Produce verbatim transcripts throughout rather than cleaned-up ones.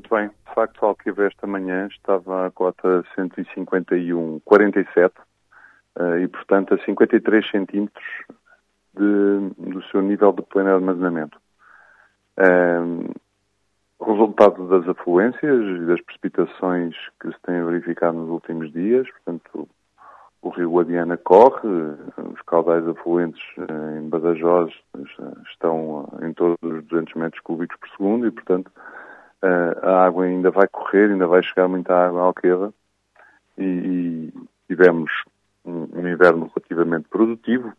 bem. De facto, Alqueva esta manhã estava à cota cento e cinquenta e um vírgula quarenta e sete uh, e, portanto, a cinquenta e três centímetros de, do seu nível de pleno armazenamento. Uh, resultado das afluências e das precipitações que se têm verificado nos últimos dias, portanto, o rio Guadiana corre, os caudais afluentes em Badajoz estão em todos os duzentos metros cúbicos por segundo e, portanto, a água ainda vai correr, ainda vai chegar muita água à Alqueva e, e tivemos um, um inverno relativamente produtivo,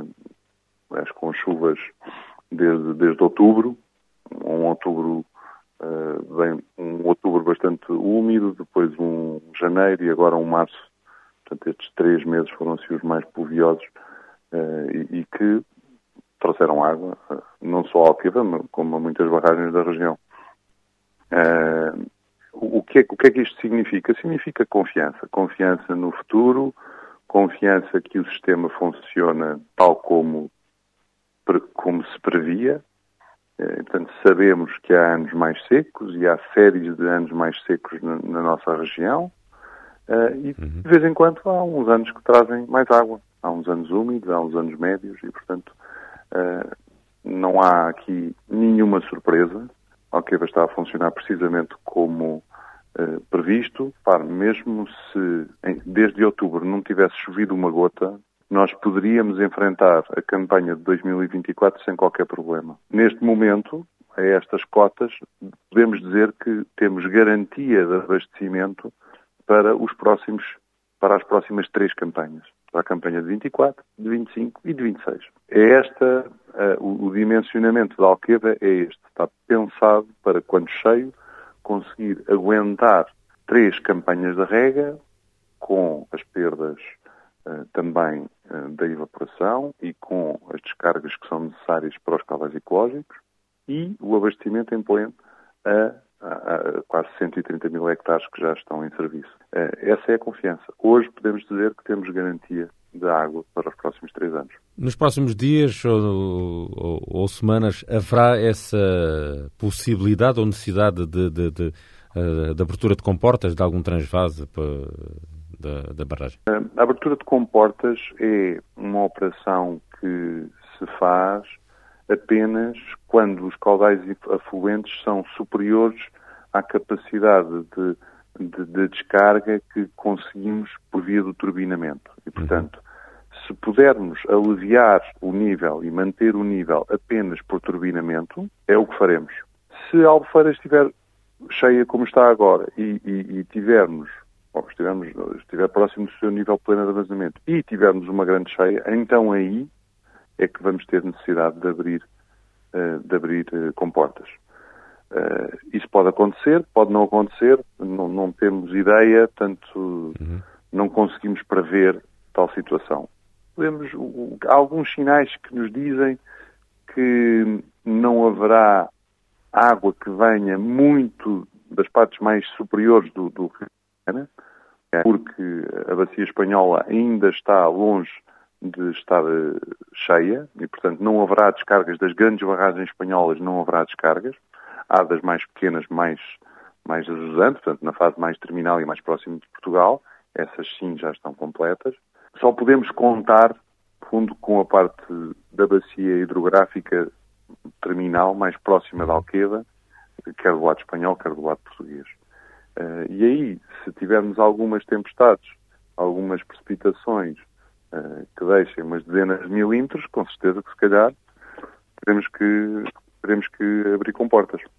mas com chuvas desde, desde outubro, um outubro, bem, um outubro bastante úmido, depois um janeiro e agora um março. Portanto, estes três meses foram assim os mais pluviosos uh, e, e que trouxeram água, uh, não só a Alqueva, como a muitas barragens da região. Uh, o, que é, o que é que isto significa? Significa confiança. Confiança no futuro, confiança que o sistema funciona tal como, como se previa. Uh, portanto, sabemos que há anos mais secos e há séries de anos mais secos na, na nossa região. Uh, e de vez em quando há uns anos que trazem mais água. Há uns anos úmidos, há uns anos médios e, portanto, uh, não há aqui nenhuma surpresa. A Alqueva está a funcionar precisamente como uh, previsto. Para, mesmo se em, desde outubro não tivesse chovido uma gota, nós poderíamos enfrentar a campanha de dois mil e vinte e quatro sem qualquer problema. Neste momento, a estas cotas, podemos dizer que temos garantia de abastecimento para os próximos, para as próximas três campanhas. Para a campanha de vinte e quatro, de vinte e cinco e de vinte e seis. É esta, uh, o, o dimensionamento da Alqueva é este. Está pensado para, quando cheio, conseguir aguentar três campanhas de rega, com as perdas uh, também uh, da evaporação e com as descargas que são necessárias para os caudais ecológicos e o abastecimento em pleno a Há quase cento e trinta mil hectares que já estão em serviço. Essa é a confiança. Hoje podemos dizer que temos garantia de água para os próximos três anos. Nos próximos dias ou, ou, ou semanas haverá essa possibilidade ou necessidade de, de, de, de, de abertura de comportas, de algum transvase da, da barragem? A abertura de comportas é uma operação que se faz apenas quando os caudais afluentes são superiores à capacidade de, de, de descarga que conseguimos por via do turbinamento. E, portanto, se pudermos aliviar o nível e manter o nível apenas por turbinamento, é o que faremos. Se a Albufeira estiver cheia como está agora e, e, e tivermos, ou estivermos, estiver próximo do seu nível pleno de armazenamento e tivermos uma grande cheia, então aí é que vamos ter necessidade de abrir, uh, de abrir uh, comportas. Uh, isso pode acontecer, pode não acontecer, não, não temos ideia, portanto, uhum. não conseguimos prever tal situação. Podemos, uh, há alguns sinais que nos dizem que não haverá água que venha muito das partes mais superiores do, do Rio, porque a bacia espanhola ainda está longe de estar cheia e, portanto, não haverá descargas das grandes barragens espanholas, não haverá descargas. Há das mais pequenas, mais, mais ajusantes, portanto, na fase mais terminal e mais próxima de Portugal. Essas, sim, já estão completas. Só podemos contar, fundo, com a parte da bacia hidrográfica terminal, mais próxima da Alqueva, quer do lado espanhol, quer do lado português. Uh, e aí, se tivermos algumas tempestades, algumas precipitações, Uh, que deixem umas dezenas de milímetros, com certeza que se calhar teremos que, teremos que abrir comportas.